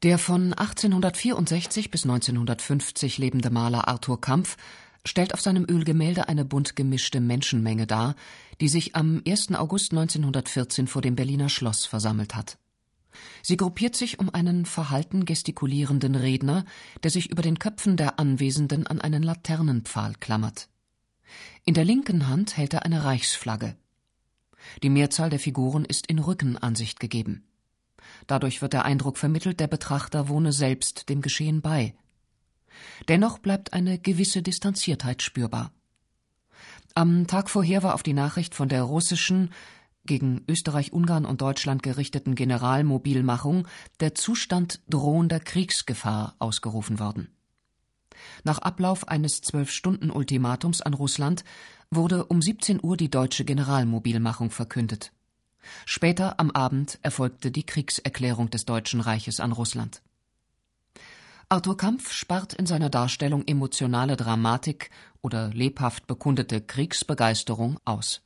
Der von 1864 bis 1950 lebende Maler Arthur Kampf stellt auf seinem Ölgemälde eine bunt gemischte Menschenmenge dar, die sich am 1. August 1914 vor dem Berliner Schloss versammelt hat. Sie gruppiert sich um einen verhalten gestikulierenden Redner, der sich über den Köpfen der Anwesenden an einen Laternenpfahl klammert. In der linken Hand hält er eine Reichsflagge. Die Mehrzahl der Figuren ist in Rückenansicht gegeben. Dadurch wird der Eindruck vermittelt, der Betrachter wohne selbst dem Geschehen bei. Dennoch bleibt eine gewisse Distanziertheit spürbar. Am Tag vorher war auf die Nachricht von der russischen, gegen Österreich, Ungarn und Deutschland gerichteten Generalmobilmachung der Zustand drohender Kriegsgefahr ausgerufen worden. Nach Ablauf eines 12-Stunden-Ultimatums an Russland wurde um 17 Uhr die deutsche Generalmobilmachung verkündet. Später am Abend erfolgte die Kriegserklärung des Deutschen Reiches an Russland. Arthur Kampf spart in seiner Darstellung emotionale Dramatik oder lebhaft bekundete Kriegsbegeisterung aus.